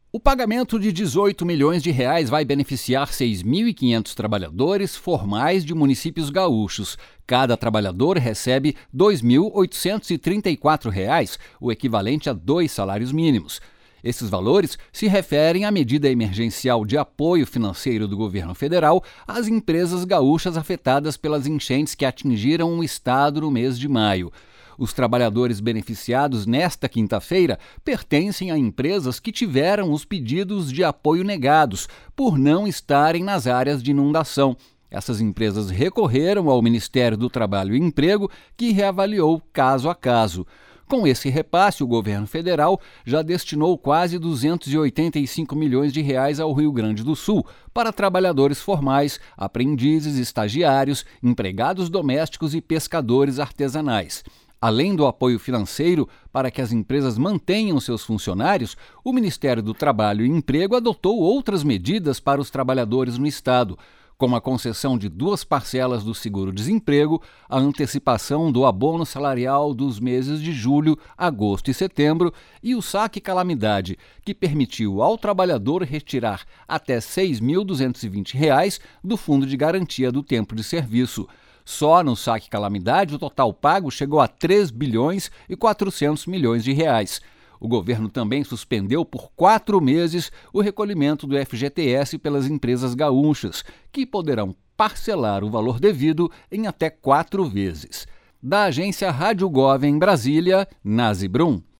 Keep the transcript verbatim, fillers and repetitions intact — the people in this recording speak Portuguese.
O pagamento de dezoito milhões de reais vai beneficiar seis mil e quinhentos trabalhadores formais de municípios gaúchos. Cada trabalhador recebe dois mil oitocentos e trinta e quatro reais, o equivalente a dois salários mínimos. Esses valores se referem à medida emergencial de apoio financeiro do governo federal às empresas gaúchas afetadas pelas enchentes que atingiram o estado no mês de maio. Os trabalhadores beneficiados nesta quinta-feira pertencem a empresas que tiveram os pedidos de apoio negados por não estarem nas áreas de inundação. Essas empresas recorreram ao Ministério do Trabalho e Emprego, que reavaliou caso a caso. Com esse repasse, o governo federal já destinou quase duzentos e oitenta e cinco milhões de reais ao Rio Grande do Sul para trabalhadores formais, aprendizes, estagiários, empregados domésticos e pescadores artesanais. Além do apoio financeiro para que as empresas mantenham seus funcionários, o Ministério do Trabalho e Emprego adotou outras medidas para os trabalhadores no estado, como a concessão de duas parcelas do seguro-desemprego, a antecipação do abono salarial dos meses de julho, agosto e setembro e o saque calamidade, que permitiu ao trabalhador retirar até seis mil duzentos e vinte reais do Fundo de Garantia do Tempo de Serviço. Só no saque calamidade, o total pago chegou a três bilhões e quatrocentos milhões de reais. O governo também suspendeu por quatro meses o recolhimento do F G T S pelas empresas gaúchas, que poderão parcelar o valor devido em até quatro vezes. Da agência Rádio Gov em Brasília, Nazi Brum.